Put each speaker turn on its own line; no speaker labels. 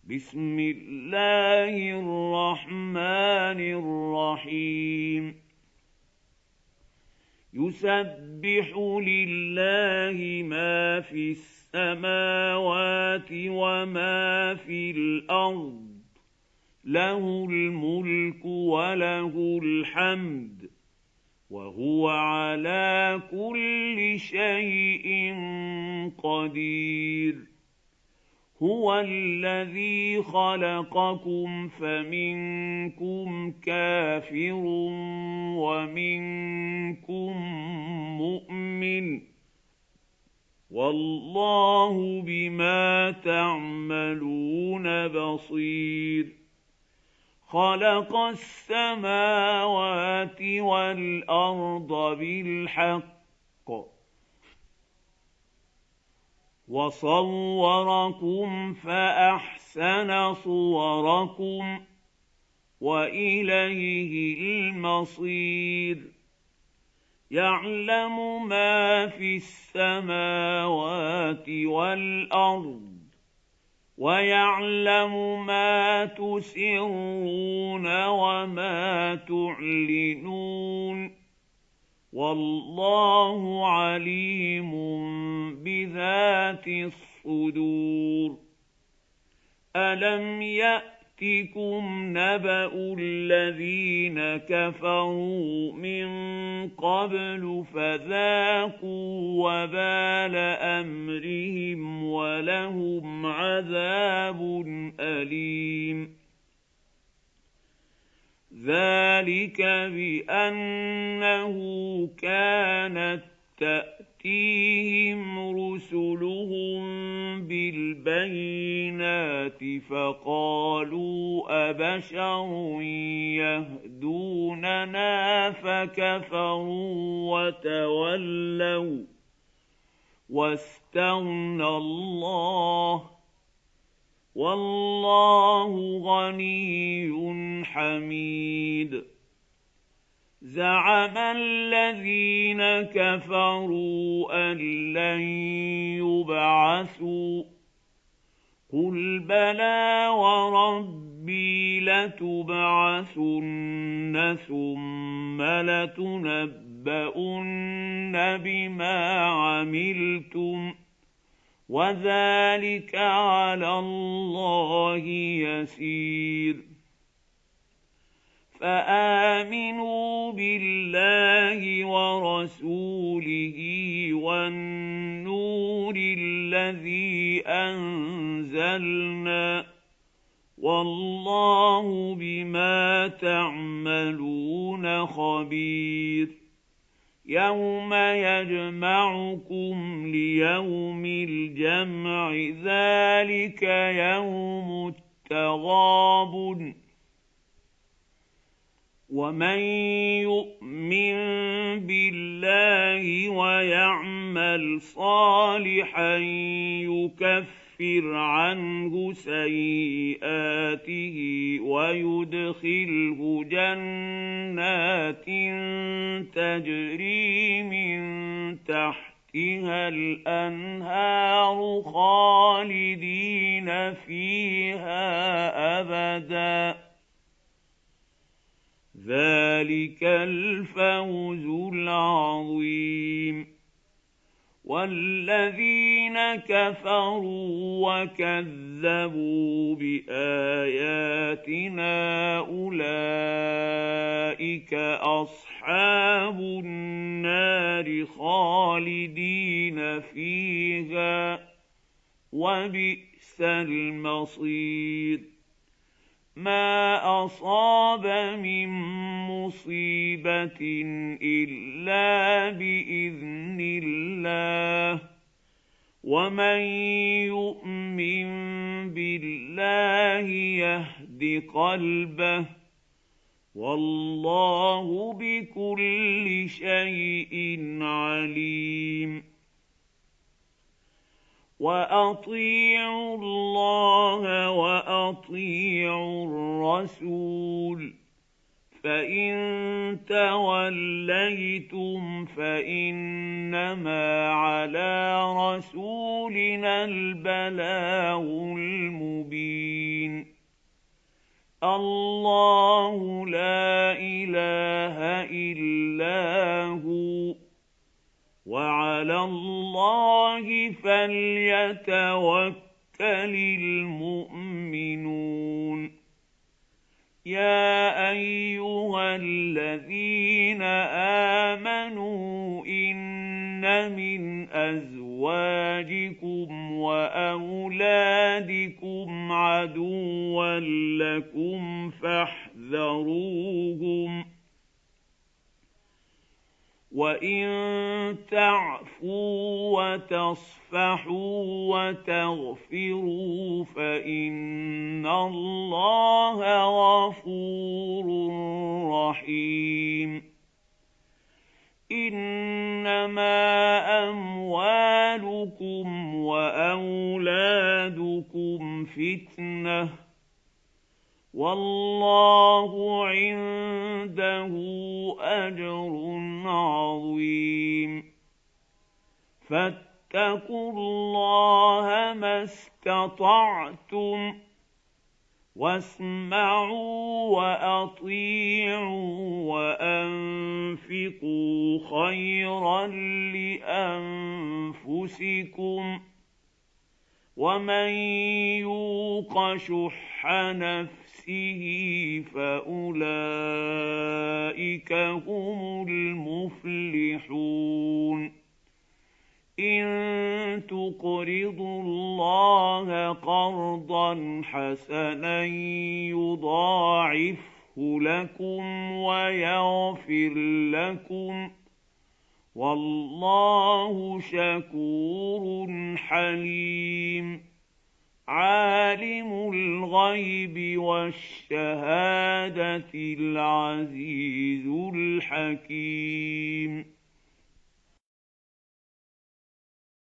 بسم الله الرحمن الرحيم يسبح لله ما في السماوات وما في الأرض له الملك وله الحمد وهو على كل شيء قدير هو الذي خلقكم فمنكم كافر ومنكم مؤمن والله بما تعملون بصير خلق السماوات والأرض بالحق وصوركم فأحسن صوركم وإليه المصير يعلم ما في السماوات والأرض ويعلم ما تسرون وما تعلنون والله عليم بذات الصدور ألم يأتكم نبأ الذين كفروا من قبل فذاقوا وبال أمرهم ولهم عذاب أليم ذلك بأنه كانت تأتيهم رسلهم بالبينات فقالوا أبشر يهدوننا فكفروا وتولوا واستغنى الله والله غني حميد زعم الذين كفروا أن لن يبعثوا قل بلى وربي لتبعثن ثم لتنبؤن بما عملتم وذلك على الله يسير فآمنوا بالله ورسوله والنور الذي أنزلنا والله بما تعملون خبير يوم يجمعكم ليوم الجمع ذلك يوم التغابن ومن يؤمن بالله ويعمل صالحا يكفر عنه سيئاته ويدخله جنات تجري من تحتها الأنهار خالدين فيها أبدا ذلك الفوز العظيم والذين كفروا وكذبوا بآياتنا أولئك أصحاب النار خالدين فيها وبئس المصير ما أصاب من مصيبة إلا بإذن الله ومن يؤمن بالله يهد قلبه والله بكل شيء عليم وأطيعوا الله وأطيعوا الرسول فإن توليتم فإنما على رسولنا البلاغ المبين الله لا اله الا هو وعلى الله فليتوكل المؤمنون يا ايها الذين امنوا ان من ازواجكم واولادكم عدوا لكم فاحذروهم وان تعفوا وتصفحوا وتغفروا فان الله غفور رحيم انما اموالكم واولادكم فتنه والله عنده اجر عظيم فاتقوا الله ما استطعتم واسمعوا واطيعوا وانفقوا خيرا لانفسكم ومن يوق شح نفسه فاولئك هم المفلحون ان تقرضوا الله قرضا حسنا يضاعفه لكم ويغفر لكم والله شكور حليم عالم الغيب والشهاده العزيز الحكيم